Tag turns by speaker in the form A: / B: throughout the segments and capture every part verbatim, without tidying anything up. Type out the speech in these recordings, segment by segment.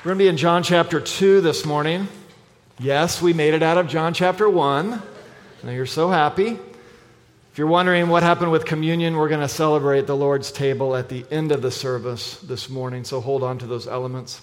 A: We're going to be in John chapter two this morning. Yes, we made it out of John chapter one. Now you're so happy. If you're wondering what happened with communion, we're going to celebrate the Lord's table at the end of the service this morning, so hold on to those elements.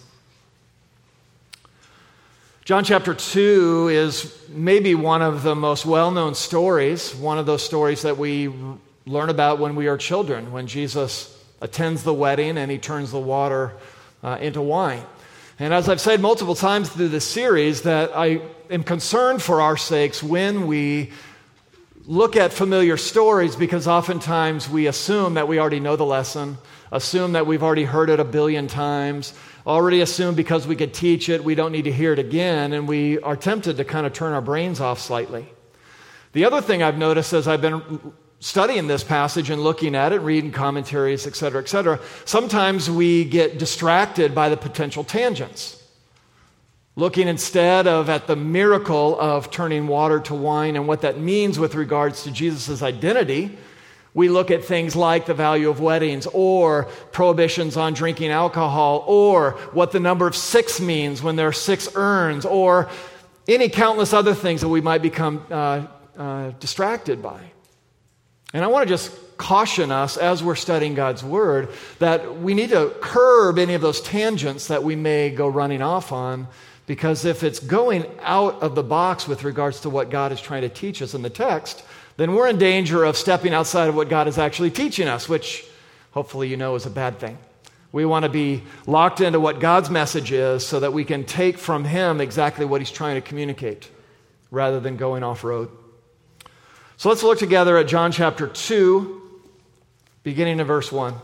A: John chapter two is maybe one of the most well-known stories, one of those stories that we learn about when we are children, when Jesus attends the wedding and he turns the water uh, into wine. And as I've said multiple times through this series, that I am concerned for our sakes when we look at familiar stories, because oftentimes we assume that we already know the lesson, assume that we've already heard it a billion times, already assume because we could teach it, we don't need to hear it again, and we are tempted to kind of turn our brains off slightly. The other thing I've noticed as I've been studying this passage and looking at it, reading commentaries, et cetera, et cetera, sometimes we get distracted by the potential tangents. Looking instead of at the miracle of turning water to wine and what that means with regards to Jesus' identity, we look at things like the value of weddings or prohibitions on drinking alcohol or what the number of six means when there are six urns or any countless other things that we might become uh, uh, distracted by. And I want to just caution us as we're studying God's Word that we need to curb any of those tangents that we may go running off on, because if it's going out of the box with regards to what God is trying to teach us in the text, then we're in danger of stepping outside of what God is actually teaching us, which hopefully you know is a bad thing. We want to be locked into what God's message is so that we can take from Him exactly what He's trying to communicate rather than going off-road. So let's look together at John chapter two, beginning in verse one.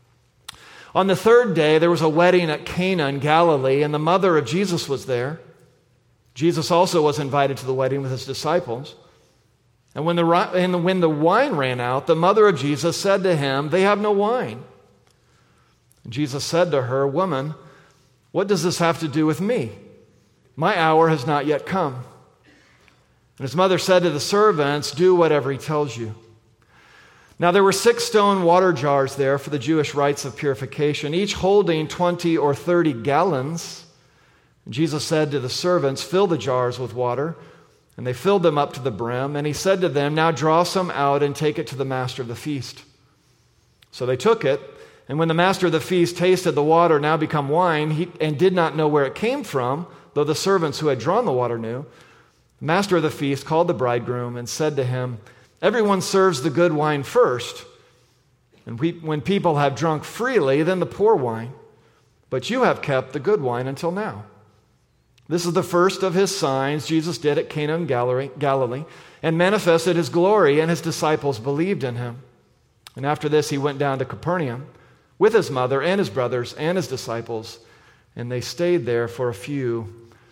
A: On the third day, there was a wedding at Cana in Galilee, and the mother of Jesus was there. Jesus also was invited to the wedding with his disciples. And when the, and when the wine ran out, the mother of Jesus said to him, "They have no wine." And Jesus said to her, "Woman, what does this have to do with me? My hour has not yet come." And his mother said to the servants, "Do whatever he tells you." Now there were six stone water jars there for the Jewish rites of purification, each holding twenty or thirty gallons. And Jesus said to the servants, "Fill the jars with water." And they filled them up to the brim. And he said to them, "Now draw some out and take it to the master of the feast." So they took it. And when the master of the feast tasted the water now become wine, he, and did not know where it came from, though the servants who had drawn the water knew, the master of the feast called the bridegroom and said to him, "Everyone serves the good wine first, and we, when people have drunk freely, then the poor wine. But you have kept the good wine until now." This is the first of his signs Jesus did at Cana in Galilee, and manifested his glory, and his disciples believed in him. And after this he went down to Capernaum with his mother and his brothers and his disciples, and they stayed there for a few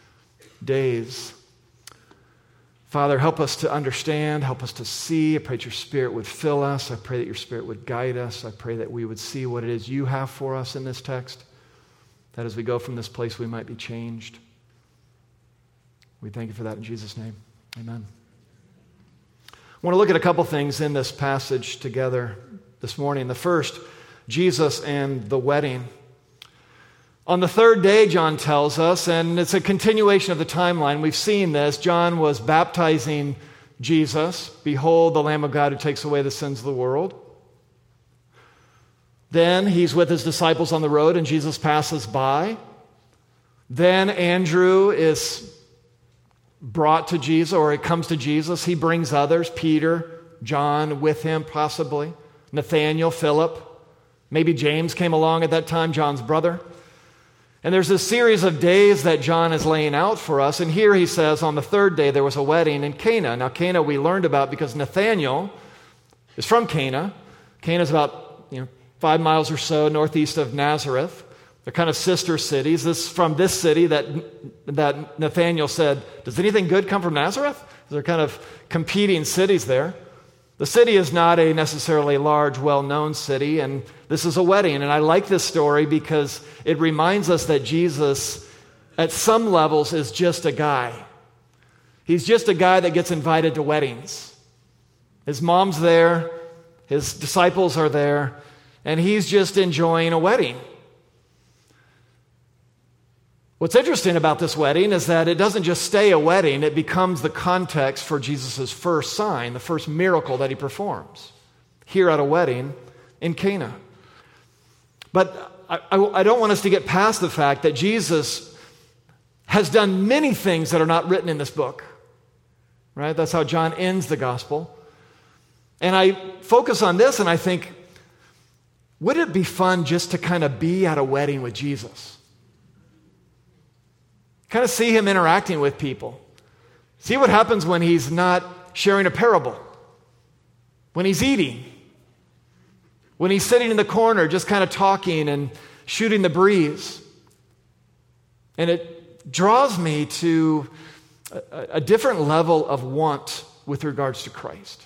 A: days. Father, help us to understand, help us to see. I pray that your Spirit would fill us. I pray that your Spirit would guide us. I pray that we would see what it is you have for us in this text, that as we go from this place we might be changed. We thank you for that in Jesus' name. Amen. I want to look at a couple things in this passage together this morning. The first, Jesus and the wedding. On the third day, John tells us, and it's a continuation of the timeline. We've seen this. John was baptizing Jesus. "Behold, the Lamb of God who takes away the sins of the world." Then he's with his disciples on the road, and Jesus passes by. Then Andrew is brought to Jesus, or it comes to Jesus. He brings others, Peter, John, with him possibly, Nathaniel, Philip. Maybe James came along at that time, John's brother. And there's this series of days that John is laying out for us. And here he says, on the third day, there was a wedding in Cana. Now, Cana we learned about because Nathaniel is from Cana. Cana is about you know, five miles or so northeast of Nazareth. They're kind of sister cities. This is from this city that, that Nathaniel said, "Does anything good come from Nazareth?" They're kind of competing cities there. The city is not a necessarily large, well-known city, and this is a wedding. And I like this story because it reminds us that Jesus, at some levels, is just a guy. He's just a guy that gets invited to weddings. His mom's there, his disciples are there, and he's just enjoying a wedding. What's interesting about this wedding is that it doesn't just stay a wedding, it becomes the context for Jesus' first sign, the first miracle that he performs here at a wedding in Cana. But I, I, I don't want us to get past the fact that Jesus has done many things that are not written in this book. Right? That's how John ends the gospel. And I focus on this and I think, would it be fun just to kind of be at a wedding with Jesus? Kind of see him interacting with people. See what happens when he's not sharing a parable. When he's eating. When he's sitting in the corner just kind of talking and shooting the breeze. And it draws me to a, a different level of want with regards to Christ.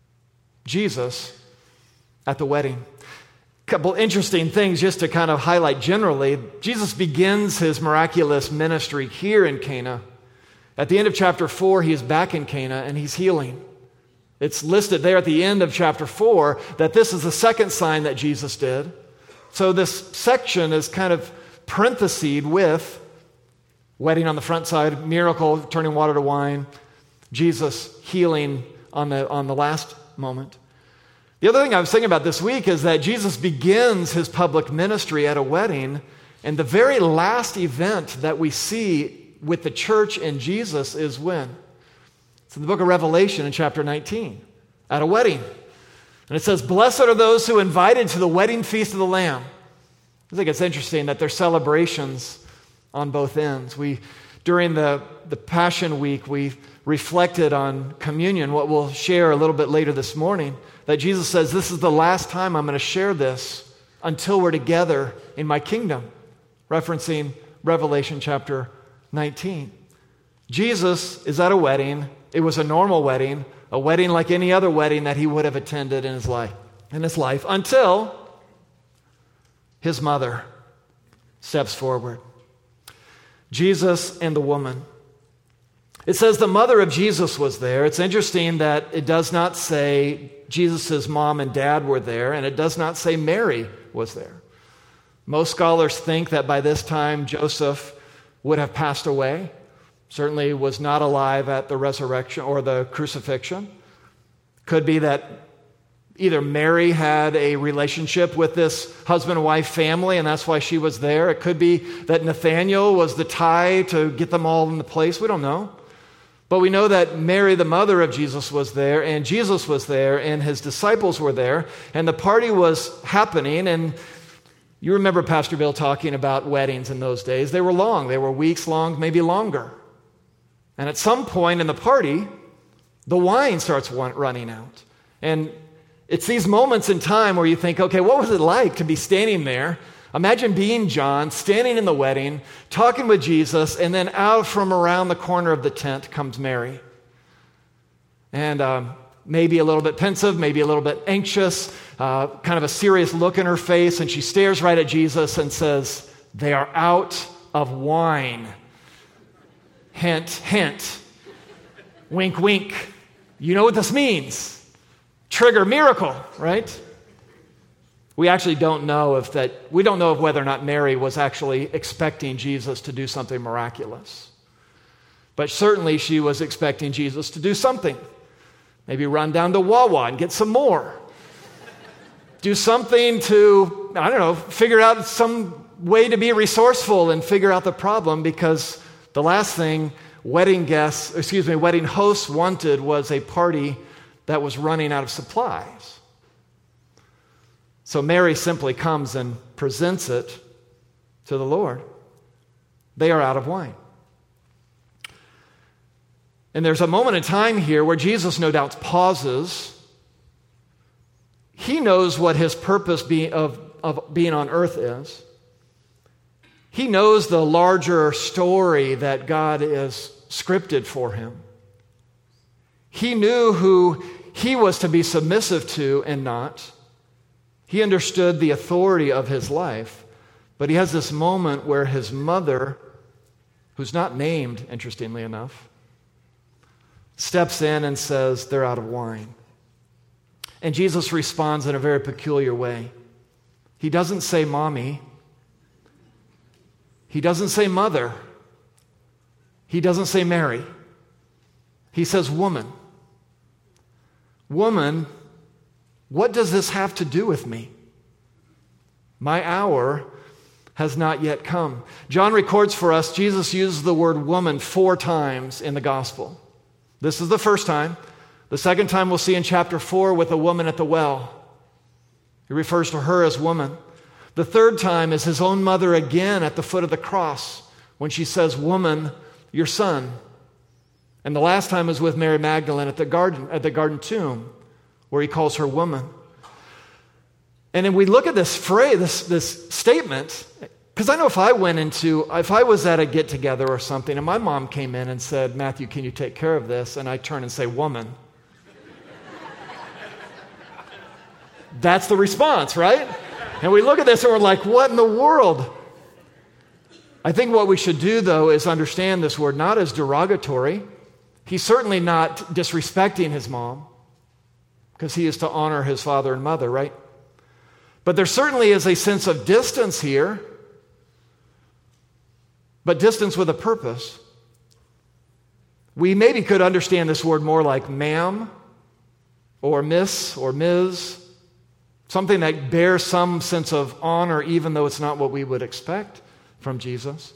A: Jesus at the wedding. A couple interesting things just to kind of highlight generally. Jesus begins his miraculous ministry here in Cana. At the end of chapter four, he is back in Cana and he's healing. It's listed there at the end of chapter four that this is the second sign that Jesus did. So this section is kind of parenthesed with wedding on the front side, miracle, turning water to wine, Jesus healing on the, on the last moment. The other thing I was thinking about this week is that Jesus begins his public ministry at a wedding, and the very last event that we see with the church and Jesus is when? It's in the book of Revelation in chapter nineteen, at a wedding. And it says, "Blessed are those who are invited to the wedding feast of the Lamb." I think it's interesting that there's celebrations on both ends. We, during the, the Passion Week, we reflected on communion, what we'll share a little bit later this morning, that Jesus says, this is the last time I'm going to share this until we're together in my kingdom, referencing Revelation chapter nineteen. Jesus is at a wedding. It was a normal wedding, a wedding like any other wedding that he would have attended in his life, in his life until his mother steps forward. Jesus and the woman. It says the mother of Jesus was there. It's interesting that it does not say Jesus' mom and dad were there, and it does not say Mary was there. Most scholars think that by this time Joseph would have passed away, certainly was not alive at the resurrection or the crucifixion. Could be that either Mary had a relationship with this husband and wife family, and that's why she was there. It could be that Nathaniel was the tie to get them all in the place. We don't know. But we know that Mary, the mother of Jesus, was there, and Jesus was there, and his disciples were there, and the party was happening. And you remember Pastor Bill talking about weddings in those days. They were long. They were weeks long, maybe longer. And at some point in the party, the wine starts running out. And it's these moments in time where you think, okay, what was it like to be standing there? Imagine being John, standing in the wedding, talking with Jesus, and then out from around the corner of the tent comes Mary. And um, maybe a little bit pensive, maybe a little bit anxious, uh, kind of a serious look in her face, and she stares right at Jesus and says, "They are out of wine." Hint, hint. Wink, wink. You know what this means. Trigger miracle, right? We actually don't know if that, we don't know if whether or not Mary was actually expecting Jesus to do something miraculous. But certainly she was expecting Jesus to do something. Maybe run down to Wawa and get some more. Do something to, I don't know, figure out some way to be resourceful and figure out the problem, because the last thing wedding guests, excuse me, wedding hosts wanted was a party that was running out of supplies. So Mary simply comes and presents it to the Lord. They are out of wine. And there's a moment in time here where Jesus no doubt pauses. He knows what his purpose be of, of being on earth is. He knows the larger story that God is scripted for him. He knew who he was to be submissive to and not. He understood the authority of his life, but he has this moment where his mother, who's not named, interestingly enough, steps in and says, "They're out of wine." And Jesus responds in a very peculiar way. He doesn't say, "Mommy." He doesn't say mother. He doesn't say Mary. He says woman. Woman, what does this have to do with me? My hour has not yet come. John records for us, Jesus uses the word woman four times in the gospel. This is the first time. The second time we'll see in chapter four with a woman at the well. He refers to her as woman. The third time is his own mother again at the foot of the cross when she says, woman, your son. And the last time is with Mary Magdalene at the garden, at the garden tomb, where he calls her woman. And then we look at this phrase, this, this statement, because I know if I went into, if I was at a get-together or something, and my mom came in and said, Matthew, can you take care of this? And I turn and say, woman. That's the response, right? And we look at this and we're like, what in the world? I think what we should do, though, is understand this word not as derogatory. He's certainly not disrespecting his mom, because he is to honor his father and mother, right? But there certainly is a sense of distance here, but distance with a purpose. We maybe could understand this word more like ma'am or miss or miz, something that bears some sense of honor, even though it's not what we would expect from Jesus.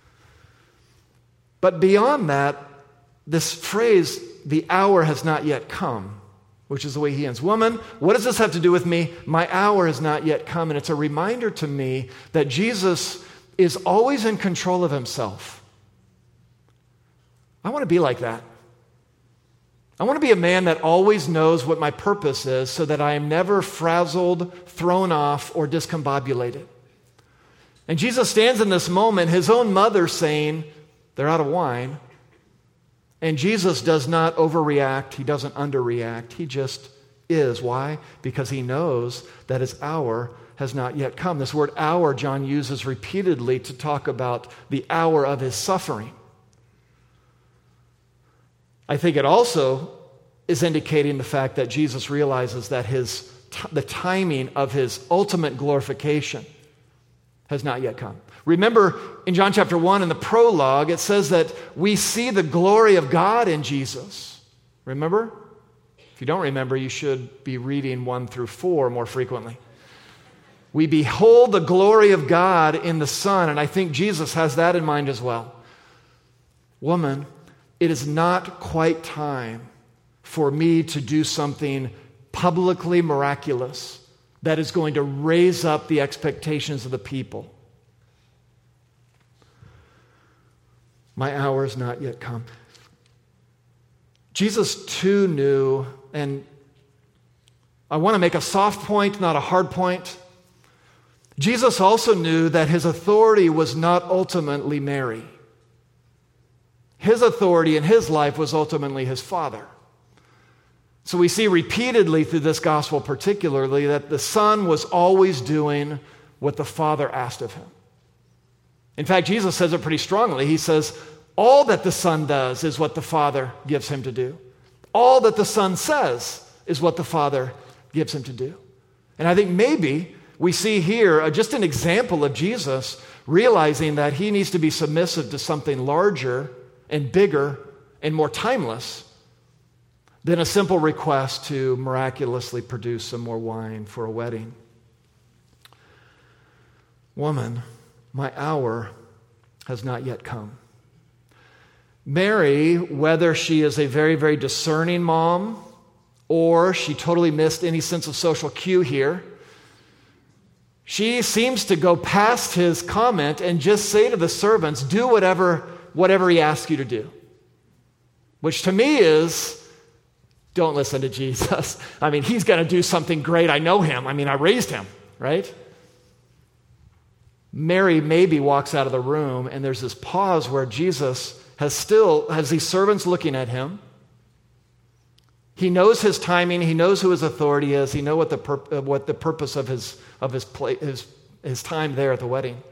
A: But beyond that, this phrase, the hour has not yet come, which is the way he ends. Woman, what does this have to do with me? My hour has not yet come. And it's a reminder to me that Jesus is always in control of himself. I want to be like that. I want to be a man that always knows what my purpose is so that I am never frazzled, thrown off, or discombobulated. And Jesus stands in this moment, his own mother saying, they're out of wine. And Jesus does not overreact. He doesn't underreact. He just is. Why? Because he knows that his hour has not yet come. This word hour John uses repeatedly to talk about the hour of his suffering. I think it also is indicating the fact that Jesus realizes that his the timing of his ultimate glorification has not yet come. Remember, in John chapter one, in the prologue, it says that we see the glory of God in Jesus. Remember? If you don't remember, you should be reading one through four more frequently. We behold the glory of God in the Son, and I think Jesus has that in mind as well. Woman, it is not quite time for me to do something publicly miraculous that is going to raise up the expectations of the people. My hour is not yet come. Jesus too knew, and I want to make a soft point, not a hard point. Jesus also knew that his authority was not ultimately Mary. His authority in his life was ultimately his Father. So we see repeatedly through this gospel particularly that the Son was always doing what the Father asked of him. In fact, Jesus says it pretty strongly. He says, all that the Son does is what the Father gives him to do. All that the Son says is what the Father gives him to do. And I think maybe we see here just an example of Jesus realizing that he needs to be submissive to something larger and bigger and more timeless than a simple request to miraculously produce some more wine for a wedding. Woman, my hour has not yet come. Mary, whether she is a very, very discerning mom or she totally missed any sense of social cue here, she seems to go past his comment and just say to the servants, do whatever, whatever he asks you to do. Which to me is, don't listen to Jesus. I mean, he's going to do something great. I know him. I mean, I raised him, right? Mary maybe walks out of the room, and there's this pause where Jesus has still, has these servants looking at him. He knows his timing. He knows who his authority is. He knows what the pur- what the purpose of his of his, play, his his time there at the wedding.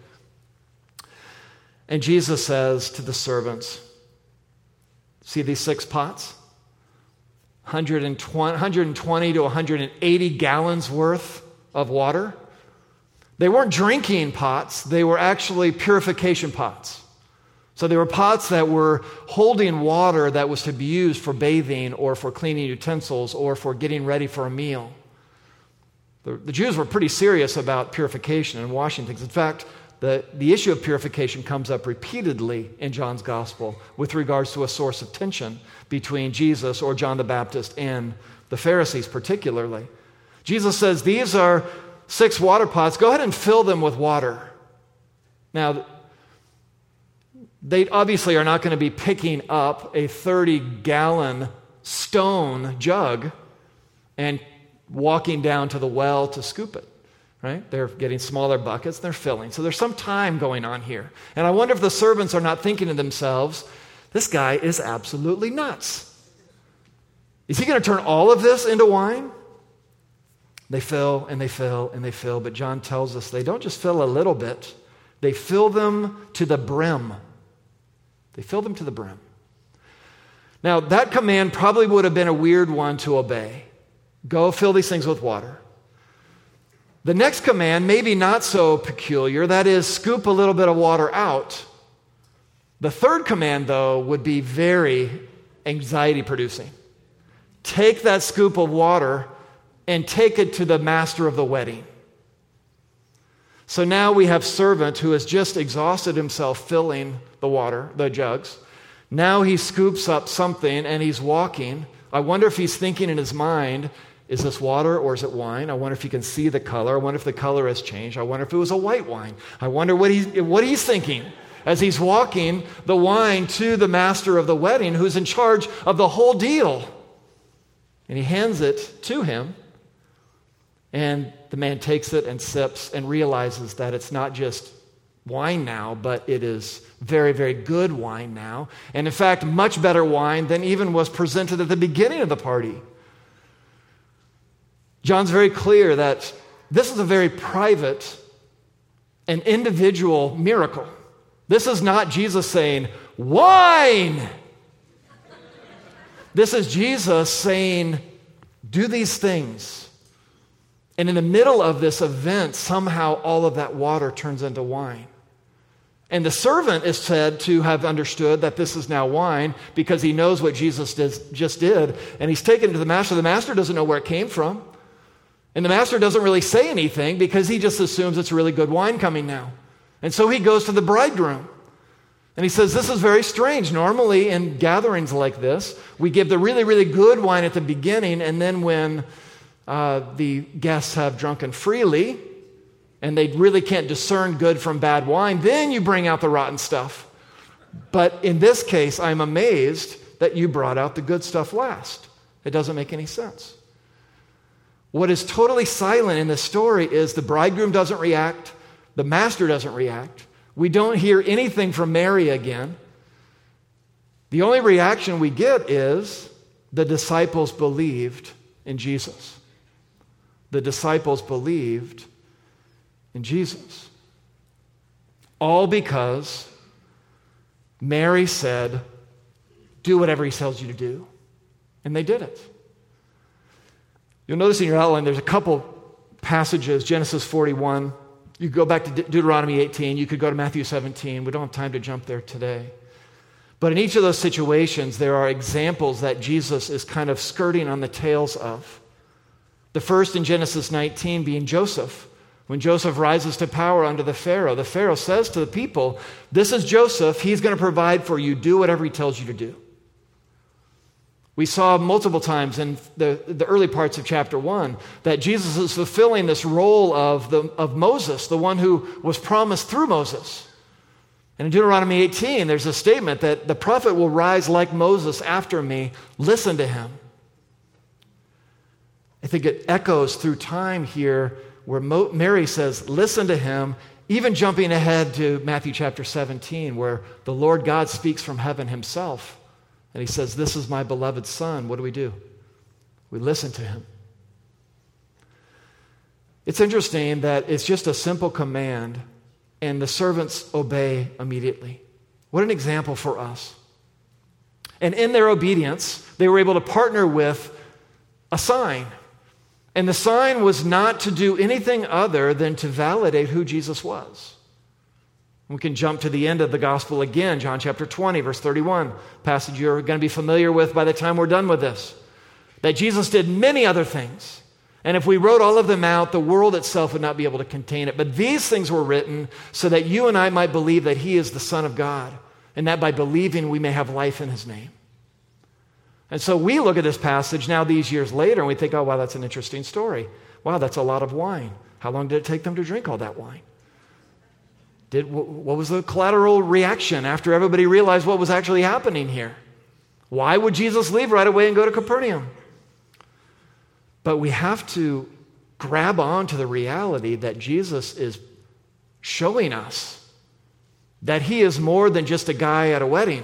A: And Jesus says to the servants, see these six pots? one hundred twenty, one hundred twenty to one hundred eighty gallons worth of water. They weren't drinking pots, they were actually purification pots. So they were pots that were holding water that was to be used for bathing or for cleaning utensils or for getting ready for a meal. The, the Jews were pretty serious about purification and washing things. In fact, the, the issue of purification comes up repeatedly in John's gospel with regards to a source of tension between Jesus or John the Baptist and the Pharisees particularly. Jesus says, these are six water pots. Go ahead and fill them with water. Now, they obviously are not going to be picking up a thirty-gallon stone jug and walking down to the well to scoop it, right? They're getting smaller buckets, they're filling. So there's some time going on here. And I wonder if the servants are not thinking to themselves, this guy is absolutely nuts. Is he going to turn all of this into wine? They fill and they fill and they fill, but John tells us they don't just fill a little bit, they fill them to the brim. They fill them to the brim. Now, that command probably would have been a weird one to obey. Go fill these things with water. The next command, maybe not so peculiar, that is, scoop a little bit of water out. The third command, though, would be very anxiety-producing. Take that scoop of water and take it to the master of the wedding. So now we have servant who has just exhausted himself filling the water, the jugs. Now he scoops up something and he's walking. I wonder if he's thinking in his mind, is this water or is it wine? I wonder if he can see the color. I wonder if the color has changed. I wonder if it was a white wine. I wonder what he's, what he's thinking as he's walking the wine to the master of the wedding who's in charge of the whole deal. And he hands it to him. And the man takes it and sips and realizes that it's not just wine now, but it is very, very good wine now. And in fact, much better wine than even was presented at the beginning of the party. John's very clear that this is a very private and individual miracle. This is not Jesus saying, wine! This is Jesus saying, do these things. And in the middle of this event, somehow all of that water turns into wine. And the servant is said to have understood that this is now wine because he knows what Jesus did, just did. And he's taken it to the master. The master doesn't know where it came from. And the master doesn't really say anything because he just assumes it's really good wine coming now. And so he goes to the bridegroom. And he says, this is very strange. Normally in gatherings like this, we give the really, really good wine at the beginning, and then when uh, the guests have drunken freely, and they really can't discern good from bad wine, then you bring out the rotten stuff. But in this case, I'm amazed that you brought out the good stuff last. It doesn't make any sense. What is totally silent in this story is the bridegroom doesn't react, the master doesn't react. We don't hear anything from Mary again. The only reaction we get is the disciples believed in Jesus. The disciples believed in Jesus. All because Mary said, do whatever he tells you to do. And they did it. You'll notice in your outline there's a couple passages, Genesis forty-one. You could go back to De- Deuteronomy eighteen. You could go to Matthew seventeen. We don't have time to jump there today. But in each of those situations, there are examples that Jesus is kind of skirting on the tails of. The first in Genesis nineteen being Joseph. When Joseph rises to power under the Pharaoh, the Pharaoh says to the people, this is Joseph. He's going to provide for you. Do whatever he tells you to do. We saw multiple times in the, the early parts of chapter one that Jesus is fulfilling this role of, the, of Moses, the one who was promised through Moses. And in Deuteronomy eighteen, there's a statement that the prophet will rise like Moses after me. Listen to him. I think it echoes through time here where Mo- Mary says, listen to him, even jumping ahead to Matthew chapter seventeen, where the Lord God speaks from heaven himself. And he says, this is my beloved son. What do we do? We listen to him. It's interesting that it's just a simple command and the servants obey immediately. What an example for us. And in their obedience, they were able to partner with a sign. And the sign was not to do anything other than to validate who Jesus was. We can jump to the end of the gospel again, John chapter twenty, verse thirty-one, passage you're going to be familiar with by the time we're done with this. That Jesus did many other things. And if we wrote all of them out, the world itself would not be able to contain it. But these things were written so that you and I might believe that he is the Son of God, and that by believing we may have life in his name. And so we look at this passage now these years later, and we think, oh, wow, that's an interesting story. Wow, that's a lot of wine. How long did it take them to drink all that wine? Did, what was the collateral reaction after everybody realized what was actually happening here? Why would Jesus leave right away and go to Capernaum? But we have to grab on to the reality that Jesus is showing us that he is more than just a guy at a wedding.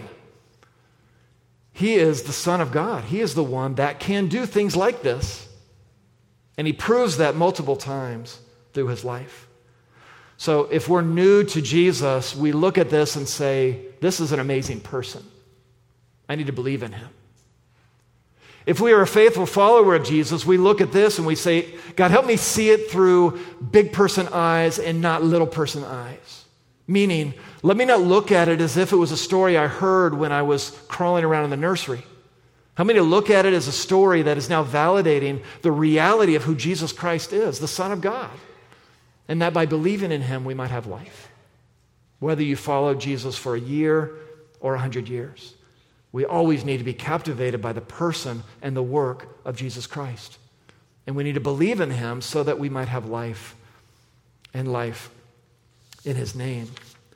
A: He is the Son of God. He is the one that can do things like this. And he proves that multiple times through his life. So if we're new to Jesus, we look at this and say, this is an amazing person. I need to believe in him. If we are a faithful follower of Jesus, we look at this and we say, God, help me see it through big person eyes and not little person eyes. Meaning, let me not look at it as if it was a story I heard when I was crawling around in the nursery. Help me to look at it as a story that is now validating the reality of who Jesus Christ is, the Son of God. And that by believing in him, we might have life. Whether you follow Jesus for a year or a hundred years, we always need to be captivated by the person and the work of Jesus Christ. And we need to believe in him so that we might have life and life in his name.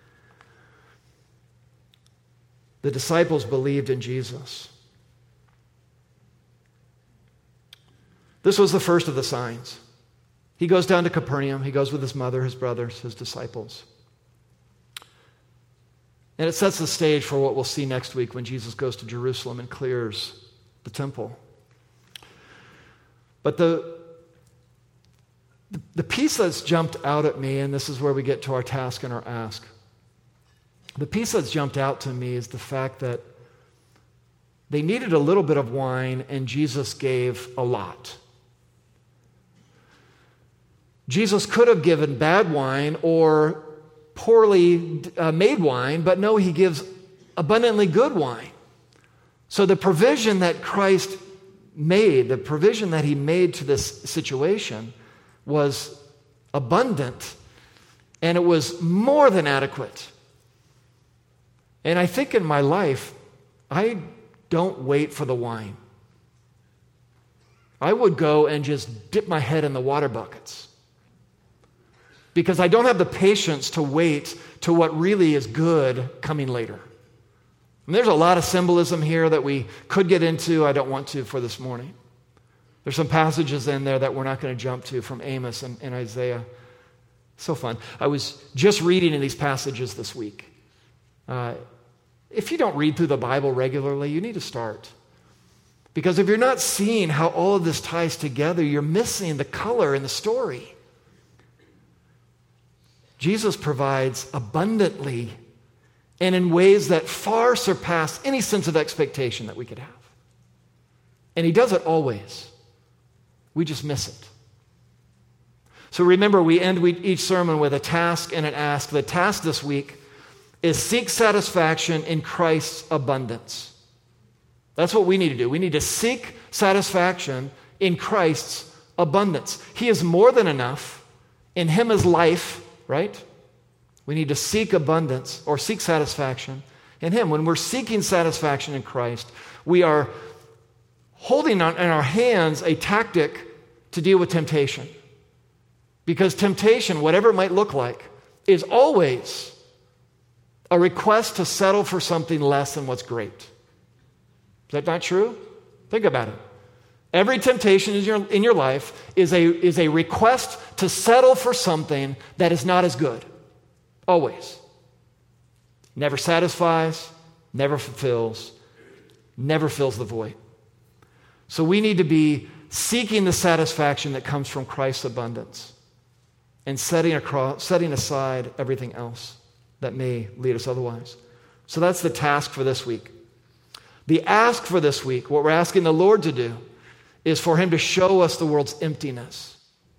A: The disciples believed in Jesus. This was the first of the signs. He goes down to Capernaum. He goes with his mother, his brothers, his disciples. And it sets the stage for what we'll see next week when Jesus goes to Jerusalem and clears the temple. But the, the, the piece that's jumped out at me, and this is where we get to our task and our ask. The piece that's jumped out to me is the fact that they needed a little bit of wine and Jesus gave a lot. Jesus could have given bad wine or poorly uh, made wine, but no, he gives abundantly good wine. So the provision that Christ made, the provision that he made to this situation was abundant, and it was more than adequate. And I think in my life, I don't wait for the wine. I would go and just dip my head in the water buckets. Because I don't have the patience to wait to what really is good coming later. And there's a lot of symbolism here that we could get into. I don't want to for this morning. There's some passages in there that we're not going to jump to from Amos and, and Isaiah. So fun. I was just reading in these passages this week. Uh, if you don't read through the Bible regularly, you need to start. Because if you're not seeing how all of this ties together, you're missing the color in the story. Jesus provides abundantly and in ways that far surpass any sense of expectation that we could have. And he does it always. We just miss it. So remember, we end each sermon with a task and an ask. The task this week is seek satisfaction in Christ's abundance. That's what we need to do. We need to seek satisfaction in Christ's abundance. He is more than enough. In him is life. Right? We need to seek abundance or seek satisfaction in him. When we're seeking satisfaction in Christ, we are holding on, in our hands a tactic to deal with temptation. Because temptation, whatever it might look like, is always a request to settle for something less than what's great. Is that not true? Think about it. Every temptation in your, in your life is a, is a request to settle for something that is not as good. Always. Never satisfies, never fulfills, never fills the void. So we need to be seeking the satisfaction that comes from Christ's abundance and setting, across, setting aside everything else that may lead us otherwise. So that's the task for this week. The ask for this week, what we're asking the Lord to do, is for him to show us the world's emptiness.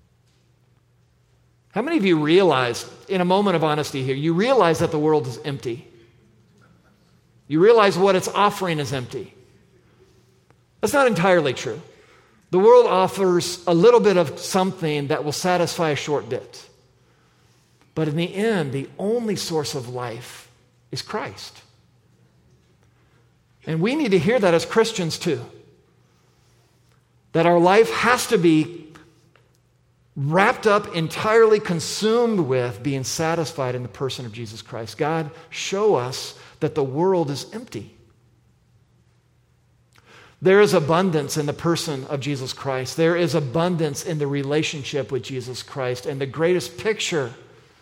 A: How many of you realize, in a moment of honesty here, you realize that the world is empty? You realize what it's offering is empty. That's not entirely true. The world offers a little bit of something that will satisfy a short bit. But in the end, the only source of life is Christ. And we need to hear that as Christians too. That our life has to be wrapped up, entirely consumed with being satisfied in the person of Jesus Christ. God, show us that the world is empty. There is abundance in the person of Jesus Christ. There is abundance in the relationship with Jesus Christ. And the greatest picture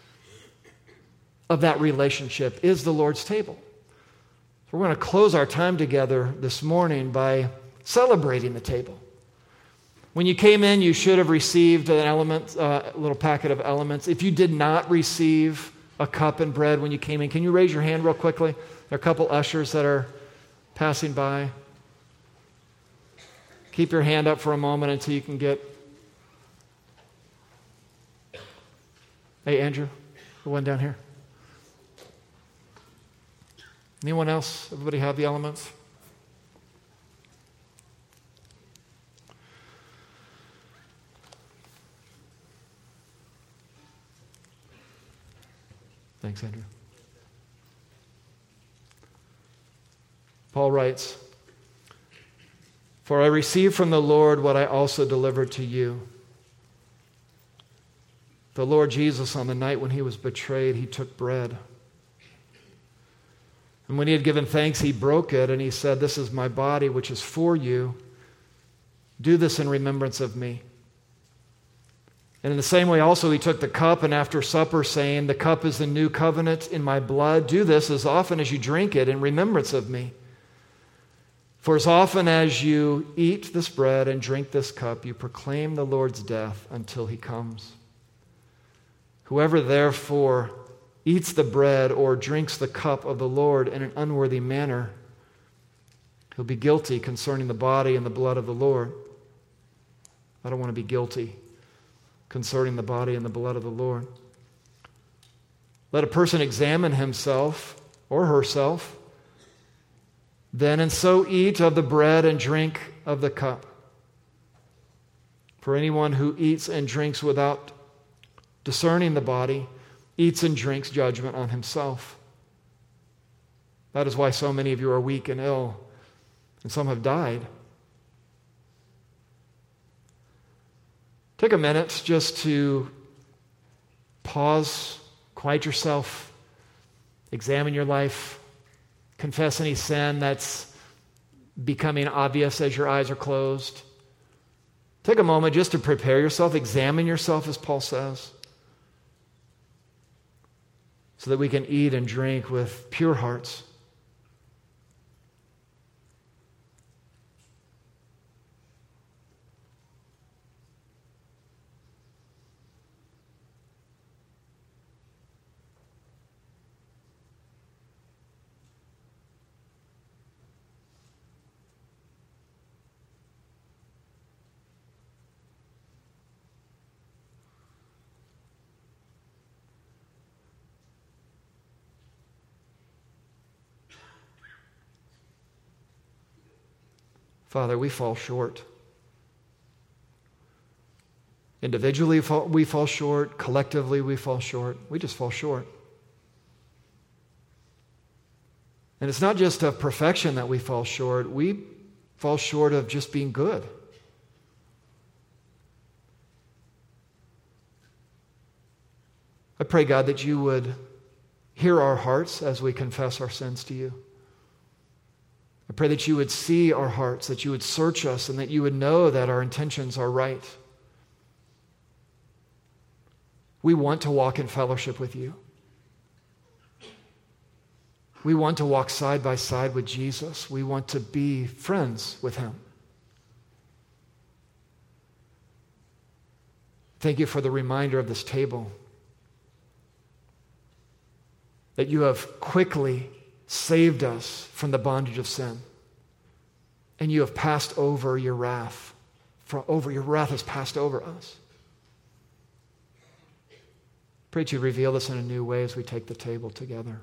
A: of that relationship is the Lord's table. So we're going to close our time together this morning by celebrating the table. When you came in, you should have received an element, uh, a little packet of elements. If you did not receive a cup and bread when you came in, can you raise your hand real quickly? There are a couple ushers that are passing by. Keep your hand up for a moment until you can get. Hey, Andrew, the one down here. Anyone else? Everybody have the elements? Thanks, Andrew. Paul writes, "For I received from the Lord what I also delivered to you. The Lord Jesus, on the night when he was betrayed, he took bread. And when he had given thanks, he broke it, and he said, 'This is my body, which is for you. Do this in remembrance of me.' And in the same way also he took the cup, and after supper, saying, 'The cup is the new covenant in my blood. Do this as often as you drink it in remembrance of me. For as often as you eat this bread and drink this cup, you proclaim the Lord's death until he comes. Whoever therefore eats the bread or drinks the cup of the Lord in an unworthy manner, he'll be guilty concerning the body and the blood of the Lord.'" I don't want to be guilty concerning the body and the blood of the Lord. "Let a person examine himself or herself, then and so eat of the bread and drink of the cup. For anyone who eats and drinks without discerning the body eats and drinks judgment on himself. That is why so many of you are weak and ill, and some have died." Take a minute just to pause, quiet yourself, examine your life, confess any sin that's becoming obvious as your eyes are closed. Take a moment just to prepare yourself, examine yourself, as Paul says, so that we can eat and drink with pure hearts. Father, we fall short. Individually, we fall short. Collectively, we fall short. We just fall short. And it's not just of perfection that we fall short. We fall short of just being good. I pray, God, that you would hear our hearts as we confess our sins to you. I pray that you would see our hearts, that you would search us, and that you would know that our intentions are right. We want to walk in fellowship with you. We want to walk side by side with Jesus. We want to be friends with him. Thank you for the reminder of this table, that you have quickly saved us from the bondage of sin, and you have passed over your wrath. from over, your wrath has passed over us. Pray that you reveal this in a new way as we take the table together.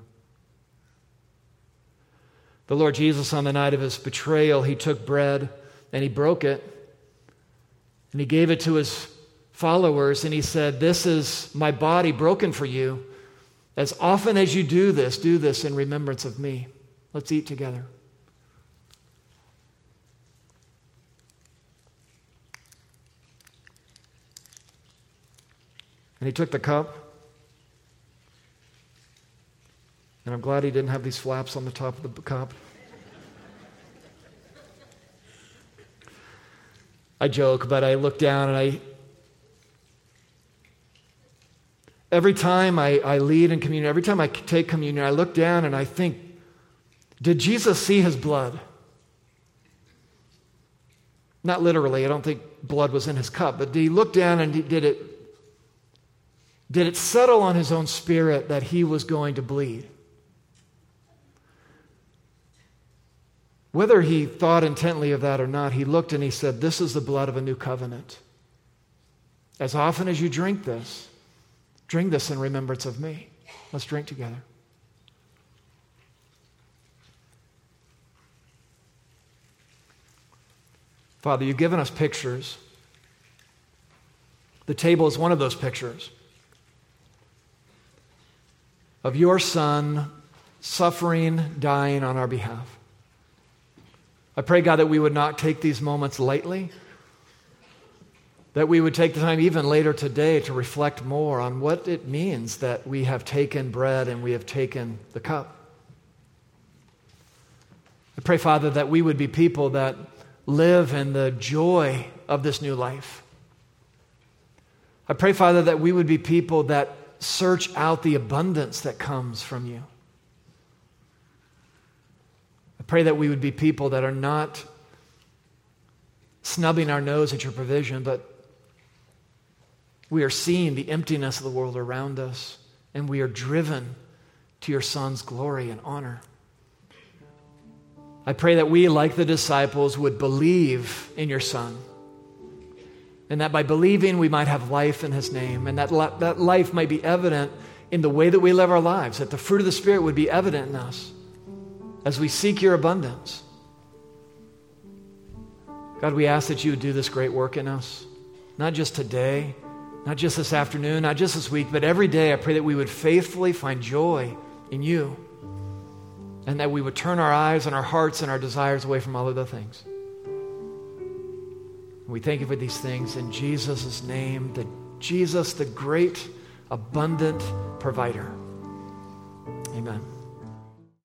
A: The Lord Jesus, on the night of his betrayal, he took bread and he broke it and he gave it to his followers and he said, "This is my body broken for you. As often as you do this, do this in remembrance of me." Let's eat together. And he took the cup. And I'm glad he didn't have these flaps on the top of the cup. I joke, but I look down and I, every time I, I lead in communion, every time I take communion, I look down and I think, did Jesus see his blood? Not literally, I don't think blood was in his cup, but did he look down and did it, did it settle on his own spirit that he was going to bleed? Whether he thought intently of that or not, he looked and he said, "This is the blood of a new covenant. As often as you drink this, drink this in remembrance of me." Let's drink together. Father, you've given us pictures. The table is one of those pictures of your Son suffering, dying on our behalf. I pray, God, that we would not take these moments lightly, that we would take the time even later today to reflect more on what it means that we have taken bread and we have taken the cup. I pray, Father, that we would be people that live in the joy of this new life. I pray, Father, that we would be people that search out the abundance that comes from you. I pray that we would be people that are not snubbing our nose at your provision, but we are seeing the emptiness of the world around us, and we are driven to your Son's glory and honor. I pray that we, like the disciples, would believe in your Son, and that by believing we might have life in his name, and that li- that life might be evident in the way that we live our lives, that the fruit of the Spirit would be evident in us as we seek your abundance. God, we ask that you would do this great work in us, not just today, not just this afternoon, not just this week, but every day. I pray that we would faithfully find joy in you, and that we would turn our eyes and our hearts and our desires away from all other things. We thank you for these things in Jesus' name, the Jesus, the great, abundant provider. Amen.